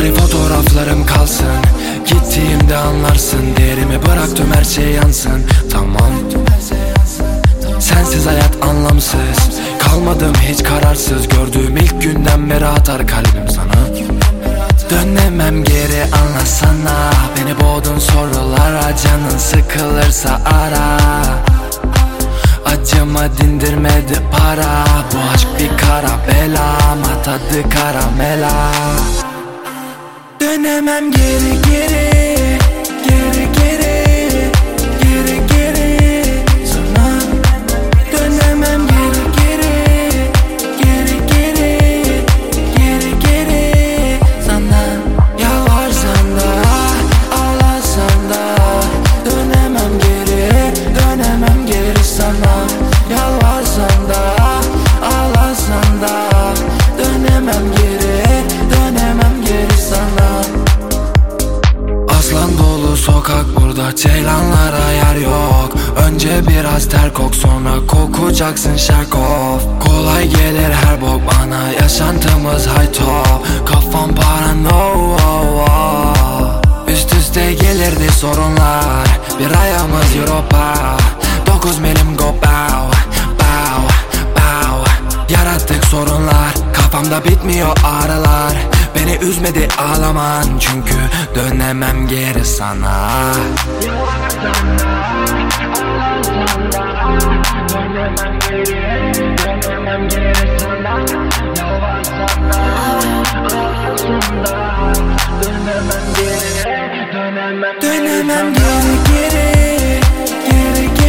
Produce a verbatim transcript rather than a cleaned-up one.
Bari fotoğraflarım kalsın, gittiğimde anlarsın. Değerimi bıraktım, her şey yansın. Tamam, sensiz hayat anlamsız. Kalmadım hiç kararsız, gördüğüm ilk günden beri atar kalbim sana. Dönemem geri, anlasana. Beni boğdun sorulara, canın sıkılırsa ara. Acıma dindirmedi para, bu aşk bir kara bela, ama tadı karamela. Dönemem geri geri, geri geri, geri geri sana. Dönemem geri geri, geri geri, geri geri sana. Yalvarsan da, ağlasan da, dönemem geri, dönemem geri sana. Yalvarsan da, ağlasan da, dönemem geri, dönemem geri sana. Aslan dolu sokak, burada ceylanlara yer yok. Önce biraz ter kok, sonra kokacaksın şerkof. Kolay gelir her bok bana, yaşantımız high top. Kafam parano, üst üste gelirdi sorunlar. Bir ayağımız Europa, dokuz milim go bow, bow, bow. Yarattık sorunlar, kafamda bitmiyor ağrılar. Beni üzmedi ağlaman, çünkü dönemem geri sana. Dönemem geri, dönemem geri sana. Yalvarsan da, ağlasan da, dönemem geri, dönemem geri, dönemem geri, geri, geri, geri.